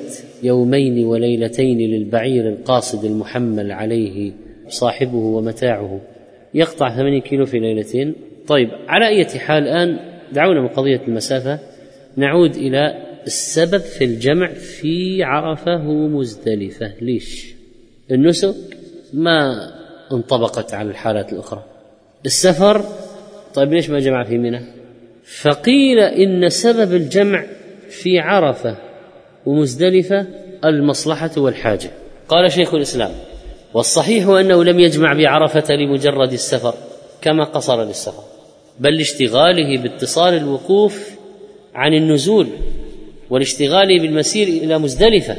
2 وليلتين للبعير القاصد المحمل عليه صاحبه ومتاعه، يقطع 80 كيلو في ليلتين. طيب على أي حال الآن دعونا من قضية المسافة نعود إلى السبب في الجمع في عرفة ومزدلفة. ليش النسك ما انطبقت على الحالات الأخرى؟ السفر طيب ليش ما جمع في منى؟ فقيل إن سبب الجمع في عرفة ومزدلفة المصلحة والحاجة. قال شيخ الإسلام: والصحيح أنه لم يجمع بعرفة لمجرد السفر كما قصر للسفر، بل لاشتغاله باتصال الوقوف عن النزول والاشتغال بالمسير إلى مزدلفة.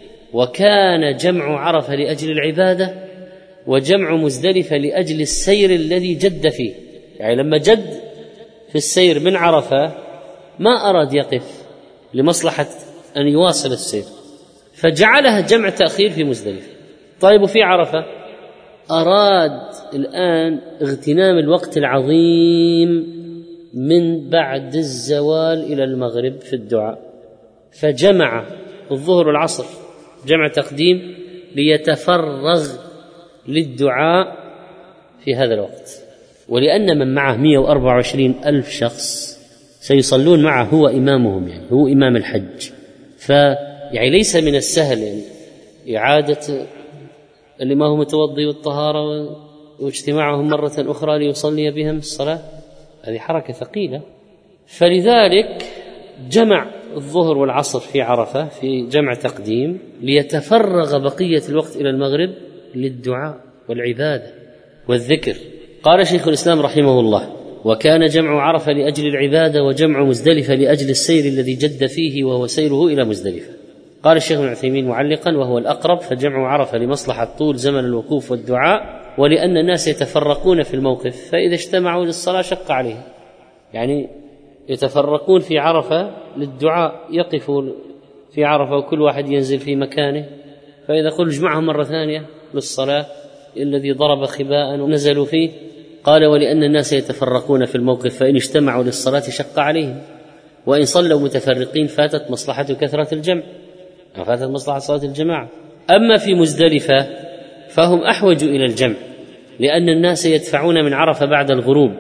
وكان جمع عرفة لأجل العبادة، وجمع مزدلفة لأجل السير الذي جد فيه. يعني لما جد في السير من عرفة ما أراد يقف لمصلحة أن يواصل السير، فجعلها جمع تأخير في مزدلفة. طيب في عرفة أراد الآن اغتنام الوقت العظيم من بعد الزوال إلى المغرب في الدعاء، فجمع الظهر والعصر جمع تقديم ليتفرغ للدعاء في هذا الوقت. ولأن من معه 124,000 شخص سيصلون معه، هو إمامهم، يعني هو إمام الحج، يعني ليس من السهل يعني إعادة اللي ما هو متوضي والطهارة واجتماعهم مرة أخرى ليصلي بهم الصلاة، هذه حركة ثقيلة. فلذلك جمع الظهر والعصر في عرفة في جمع تقديم ليتفرغ بقية الوقت إلى المغرب للدعاء والعبادة والذكر. قال شيخ الإسلام رحمه الله: وكان جمع عرفة لأجل العبادة وجمع مزدلفة لأجل السير الذي جد فيه وهو سيره إلى مزدلفة. قال الشيخ ابن عثيمين معلقا: وهو الأقرب، فجمع عرفة لمصلحة طول زمن الوقوف والدعاء، ولأن الناس يتفرقون في الموقف، فإذا اجتمعوا للصلاة شق عليهم، يعني يتفرقون في عرفة للدعاء، يقفوا في عرفة وكل واحد ينزل في مكانه، فإذا قل اجمعهم مرة ثانية للصلاة الذي ضرب خباء ونزلوا فيه. قال: ولأن الناس يتفرقون في الموقف، فإن اجتمعوا للصلاة شق عليهم، وإن صلوا متفرقين فاتت مصلحة كثرة الجمع، فاتت مصلحة صلاة الجماعة. أما في مزدلفة فهم أحوج إلى الجمع، لأن الناس يدفعون من عرفة بعد الغروب،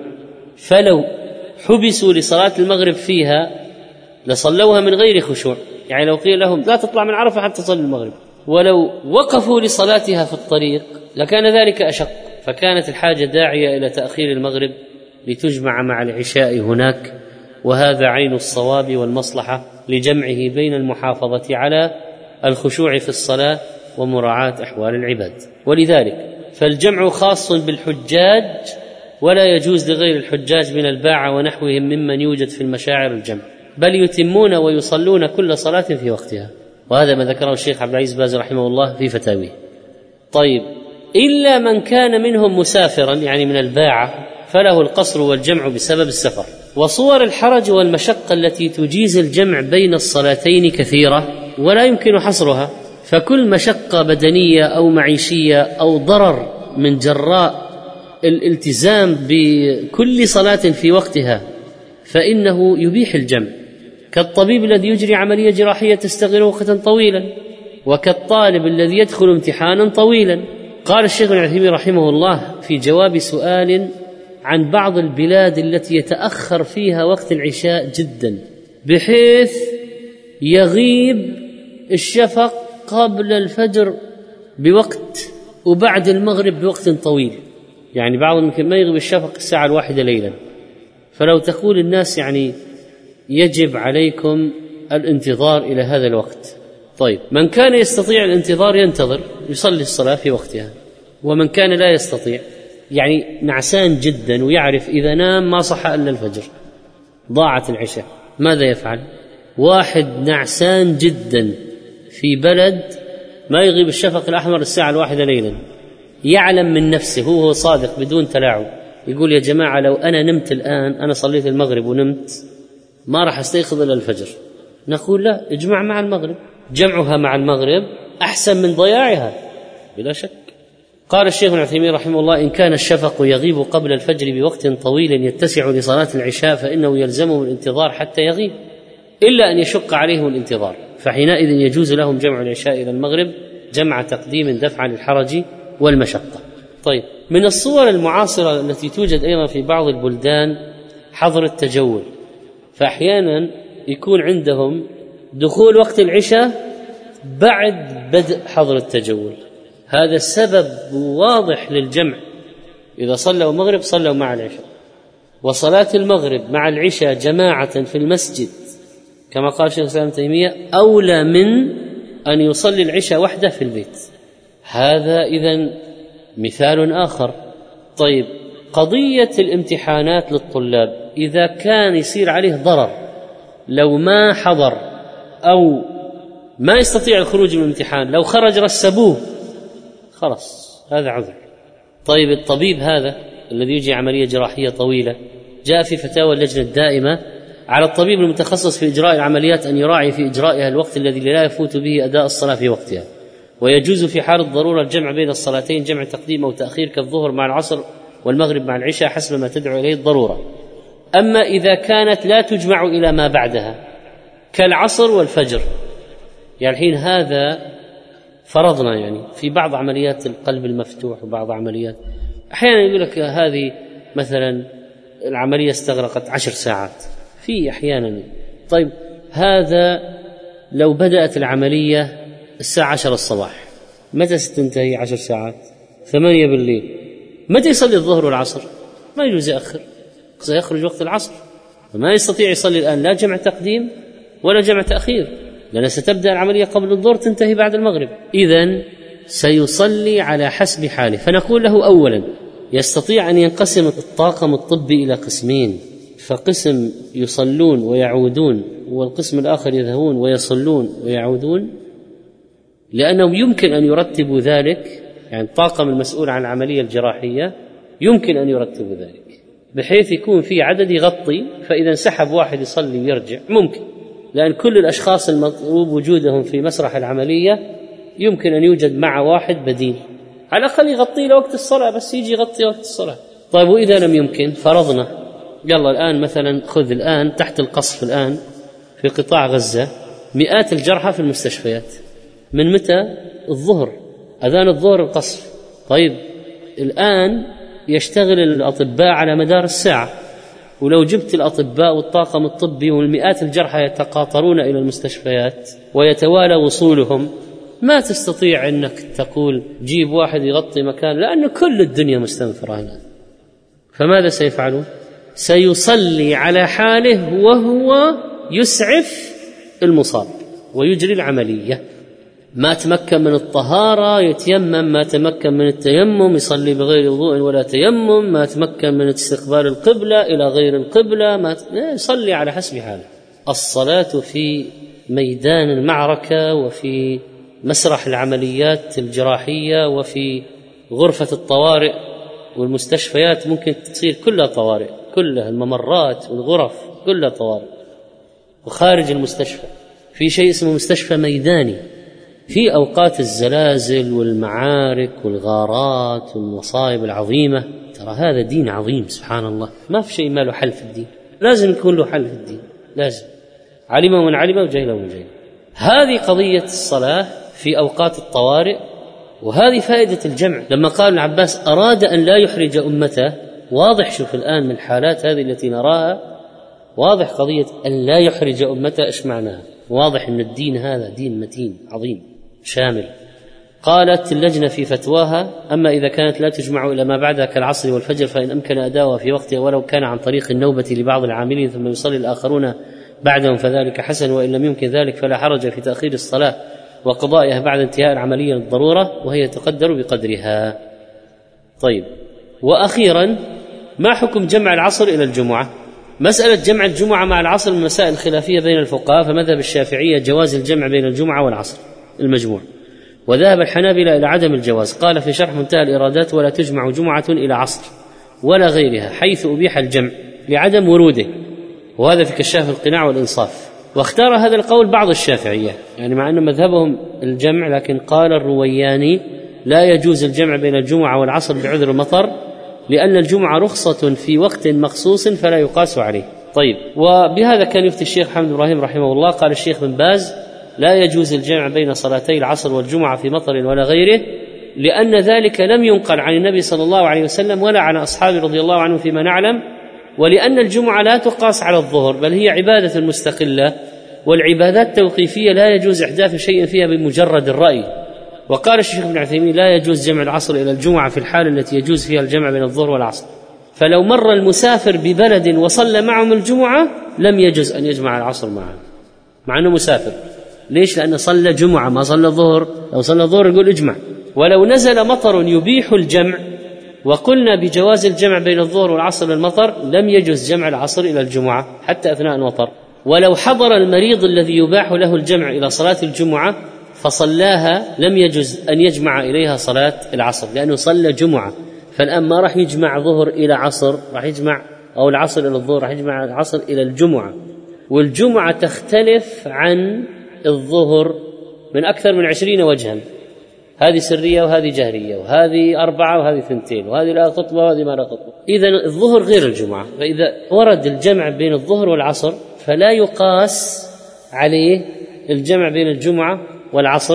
فلو حبسوا لصلاة المغرب فيها لصلوها من غير خشوع، يعني لو قيل لهم لا تطلع من عرفة حتى تصلي المغرب، ولو وقفوا لصلاتها في الطريق لكان ذلك أشق، فكانت الحاجة داعية إلى تأخير المغرب لتجمع مع العشاء هناك، وهذا عين الصواب والمصلحة لجمعه بين المحافظة على الخشوع في الصلاة ومراعاة أحوال العباد. ولذلك فالجمع خاص بالحجاج، ولا يجوز لغير الحجاج من الباعة ونحوهم ممن يوجد في المشاعر الجمع، بل يتمون ويصلون كل صلاة في وقتها، وهذا ما ذكره الشيخ عبد العزيز باز رحمه الله في فتاويه. طيب، إلا من كان منهم مسافرا يعني من الباعة فله القصر والجمع بسبب السفر. وصور الحرج والمشقة التي تجيز الجمع بين الصلاتين كثيرة ولا يمكن حصرها، فكل مشقة بدنية أو معيشية أو ضرر من جراء الالتزام بكل صلاة في وقتها فإنه يبيح الجمع، كالطبيب الذي يجري عملية جراحية تستغرق وقتا طويلا، وكالطالب الذي يدخل امتحانا طويلا. قال الشيخ ابن عثيمين رحمه الله في جواب سؤال عن بعض البلاد التي يتأخر فيها وقت العشاء جدا بحيث يغيب الشفق قبل الفجر بوقت وبعد المغرب بوقت طويل، يعني بعضهم يمكن ما يغيب الشفق الساعة 1 ليلا، فلو تقول الناس يعني يجب عليكم الانتظار إلى هذا الوقت. طيب، من كان يستطيع الانتظار ينتظر يصلي الصلاة في وقتها، ومن كان لا يستطيع يعني نعسان جدا ويعرف إذا نام ما صح إلا الفجر ضاعت العشاء، ماذا يفعل؟ واحد نعسان جدا في بلد ما يغيب الشفق الأحمر الساعة 1 ليلا، يعلم من نفسه هو صادق بدون تلاعب، يقول يا جماعة لو أنا نمت الآن، أنا صليت المغرب ونمت، ما راح أستيقظ إلا الفجر. نقول لا، اجمع مع المغرب، جمعها مع المغرب أحسن من ضياعها بلا شك. قال الشيخ ابن عثيمين رحمه الله: إن كان الشفق يغيب قبل الفجر بوقت طويل يتسع لصلاة العشاء فإنه يلزمهم الانتظار حتى يغيب، إلا أن يشق عليهم الانتظار، فحينئذ يجوز لهم جمع العشاء إلى المغرب جمع تقديم دفعا للحرج والمشقة. طيب، من الصور المعاصرة التي توجد أيضا في بعض البلدان حظر التجول، فأحيانا يكون عندهم دخول وقت العشاء بعد بدء حظر التجول، هذا السبب واضح للجمع، إذا صلوا المغرب صلوا مع العشاء، وصلاة المغرب مع العشاء جماعة في المسجد كما قال شيخ الإسلام ابن تيمية أولى من أن يصلي العشاء وحده في البيت. هذا إذن مثال آخر. طيب، قضية الامتحانات للطلاب إذا كان يصير عليه ضرر لو ما حضر أو ما يستطيع الخروج من الامتحان، لو خرج رسبوه خلاص هذا عذر. طيب، الطبيب هذا الذي يجري عملية جراحية طويلة، جاء في فتاوى اللجنة الدائمة على الطبيب المتخصص في إجراء العمليات أن يراعي في إجرائها الوقت الذي لا يفوت به أداء الصلاة في وقتها، ويجوز في حال الضرورة الجمع بين الصلاتين، جمع تقديم أو تأخير كالظهر مع العصر والمغرب مع العشاء حسب ما تدعو إليه الضرورة. أما إذا كانت لا تجمع إلى ما بعدها كالعصر والفجر، يعني الحين هذا فرضنا يعني في بعض عمليات القلب المفتوح وبعض عمليات أحيانا يقول لك هذه مثلا العملية استغرقت 10 ساعات في أحيانا. طيب، هذا لو بدأت العملية الساعة 10 الصباح، متى ستنتهي 10 ساعات؟ 8 بالليل. متى يصلي الظهر والعصر؟ ما يجوز يأخر، سيخرج وقت العصر، فما يستطيع يصلي الآن لا جمع تقديم ولا جمع تأخير، لأن ستبدأ العملية قبل الظهر تنتهي بعد المغرب. إذن سيصلي على حسب حاله. فنقول له أولا يستطيع أن ينقسم الطاقم الطبي إلى قسمين، فقسم يصلون ويعودون والقسم الآخر يذهبون ويصلون ويعودون، لأنه يمكن أن يرتبوا ذلك، يعني الطاقم المسؤول عن العملية الجراحية يمكن أن يرتبوا ذلك بحيث يكون في عدد يغطي، فإذا انسحب واحد يصلي ويرجع ممكن، لأن كل الأشخاص المطلوب وجودهم في مسرح العملية يمكن أن يوجد مع واحد بديل على الأقل يغطي لوقت الصلاة، بس يجي يغطي وقت الصلاة. طيب وإذا لم يمكن، فرضنا يلا الآن مثلا خذ الآن تحت القصف الآن في قطاع غزة مئات الجرحى في المستشفيات، من متى؟ الظهر، أذان الظهر القصف. طيب الآن يشتغل الأطباء على مدار الساعة، ولو جبت الأطباء والطاقم الطبي والمئات الجرحى يتقاطرون إلى المستشفيات ويتوالى وصولهم، ما تستطيع أنك تقول جيب واحد يغطي مكان، لأن كل الدنيا مستنفرة هنا. فماذا سيفعلون؟ سيصلي على حاله وهو يسعف المصاب ويجري العملية. ما تمكن من الطهارة يتيمم، ما تمكن من التيمم يصلي بغير وضوء ولا تيمم، ما تمكن من استقبال القبلة إلى غير القبلة، ما يصلي على حسب حاله. الصلاة في ميدان المعركة وفي مسرح العمليات الجراحية وفي غرفة الطوارئ والمستشفيات ممكن تصير كلها طوارئ، كلها الممرات والغرف كلها طوارئ. وخارج المستشفى في شيء اسمه مستشفى ميداني، في أوقات الزلازل والمعارك والغارات والمصائب العظيمة. ترى هذا دين عظيم سبحان الله، ما في شيء ما له حل في الدين، لازم يكون له حل في الدين، لازم علم من علم وجهل من جهل. هذه قضية الصلاة في أوقات الطوارئ، وهذه فائدة الجمع. لما قال ابن عباس أراد أن لا يحرج أمته، واضح شوف الآن من الحالات هذه التي نراها واضح قضية أن لا يحرج أمته إيش معناها، واضح أن الدين هذا دين متين عظيم شامل. قالت اللجنة في فتواها أما إذا كانت لا تجمع إلى ما بعدها كالعصر والفجر فإن أمكن أداؤها في وقتها ولو كان عن طريق النوبة لبعض العاملين ثم يصلي الآخرون بعدهم فذلك حسن، وإن لم يمكن ذلك فلا حرج في تأخير الصلاة وقضائها بعد انتهاء العملية للضرورة وهي تقدر بقدرها. طيب، وأخيرا ما حكم جمع العصر إلى الجمعة؟ مسألة جمع الجمعة مع العصر من مسائل خلافية بين الفقهاء، فمذهب الشافعية جواز الجمع بين الجمعة والعصر المجموع، وذهب الحنابلة إلى عدم الجواز. قال في شرح منتهى الإرادات ولا تجمع جمعة إلى عصر ولا غيرها حيث أبيح الجمع لعدم وروده، وهذا في كشاف القناع والإنصاف. واختار هذا القول بعض الشافعية، يعني مع أن مذهبهم الجمع، لكن قال الروياني لا يجوز الجمع بين الجمعة والعصر بعذر المطر، لأن الجمعة رخصة في وقت مخصوص فلا يقاس عليه. طيب، وبهذا كان يفتي الشيخ حمد إبراهيم رحمه الله. قال الشيخ بن باز لا يجوز الجمع بين صلاتي العصر والجمعة في مطر ولا غيره، لأن ذلك لم ينقل عن النبي صلى الله عليه وسلم ولا عن أصحابه رضي الله عنهم فيما نعلم، ولأن الجمعة لا تقاس على الظهر بل هي عبادة مستقلة، والعبادات توقيفية لا يجوز إحداث شيء فيها بمجرد الرأي. وقال الشيخ ابن عثيمين لا يجوز جمع العصر إلى الجمعة في الحال التي يجوز فيها الجمع بين الظهر والعصر، فلو مر المسافر ببلد وصلى معهم الجمعة لم يجوز أن يجمع العصر معه مع أنه مسافر. ليش؟ لأنه صلى جمعة ما صلى الظهر، لو صلى الظهر يقول اجمع. ولو نزل مطر يبيح الجمع وقلنا بجواز الجمع بين الظهر والعصر للمطر لم يجوز جمع العصر إلى الجمعة حتى أثناء المطر. ولو حضر المريض الذي يباح له الجمع إلى صلاة الجمعة فصلاها لم يجوز أن يجمع إليها صلاة العصر لأنه صلى جمعة، فالآن ما راح يجمع ظهر إلى عصر، راح يجمع أو العصر إلى الظهر، راح يجمع العصر إلى الجمعة. والجمعة تختلف عن الظهر من أكثر من 20 وجها، هذه سرية وهذه جهرية وهذه 4 وهذه 2 وهذه لا خطبة وهذه ما لا خطبة. إذن الظهر غير الجمعة، فإذا ورد الجمع بين الظهر والعصر فلا يقاس عليه الجمع بين الجمعة والعصر،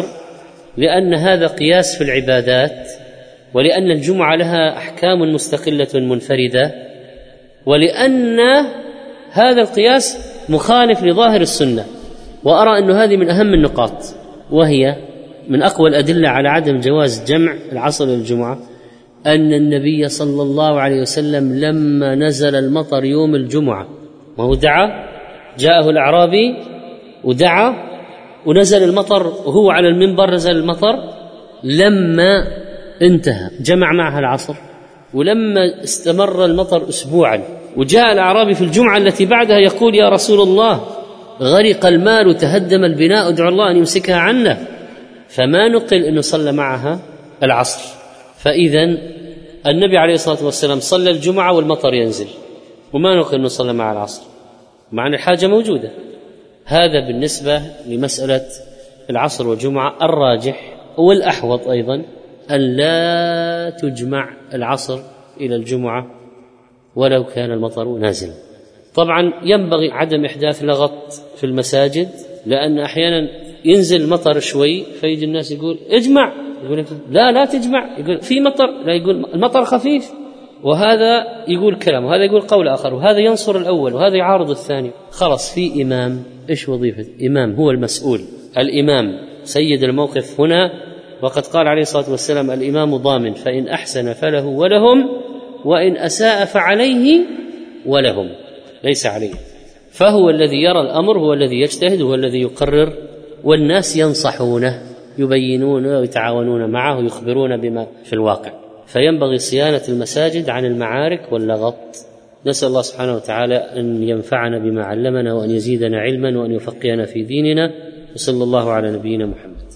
لأن هذا قياس في العبادات، ولأن الجمعة لها أحكام مستقلة منفردة، ولأن هذا القياس مخالف لظاهر السنة. وأرى أن هذه من أهم النقاط، وهي من أقوى الأدلة على عدم جواز جمع العصر والجمعة أن النبي صلى الله عليه وسلم لما نزل المطر يوم الجمعة، وهو دعا، جاءه الأعرابي ودعا ونزل المطر وهو على المنبر، نزل المطر، لما انتهى جمع معها العصر، ولما استمر المطر أسبوعا وجاء الأعرابي في الجمعة التي بعدها يقول يا رسول الله غرق المال وتهدم البناء، ادعو الله أن يمسكها عنا، فما نقل أنه صلى معها العصر. فإذا النبي عليه الصلاة والسلام صلى الجمعة والمطر ينزل، وما نقل أنه صلى مع العصر، مع أن الحاجة موجودة. هذا بالنسبة لمسألة العصر والجمعة. الراجح والأحوط أيضا أن لا تجمع العصر إلى الجمعة ولو كان المطر نازلا. طبعا ينبغي عدم إحداث لغط في المساجد، لأن أحيانا ينزل المطر شوي فيجي الناس يقول اجمع، يقول لا تجمع، يقول في مطر، لا يقول المطر خفيف، وهذا يقول كلام وهذا يقول قول آخر، وهذا ينصر الأول وهذا يعارض الثاني. خلص في إمام، إيش وظيفة إمام؟ هو المسؤول، الإمام سيد الموقف هنا، وقد قال عليه الصلاة والسلام الإمام ضامن، فإن أحسن فله ولهم وإن أساء فعليه ولهم، ليس عليه. فهو الذي يرى الأمر، هو الذي يجتهد، هو الذي يقرر، والناس ينصحونه، يبينون ويتعاونون معه ويخبرون بما في الواقع. فينبغي صيانة المساجد عن المعارك واللغط. نسأل الله سبحانه وتعالى أن ينفعنا بما علمنا وأن يزيدنا علما وأن يفقهنا في ديننا، وصلى الله على نبينا محمد.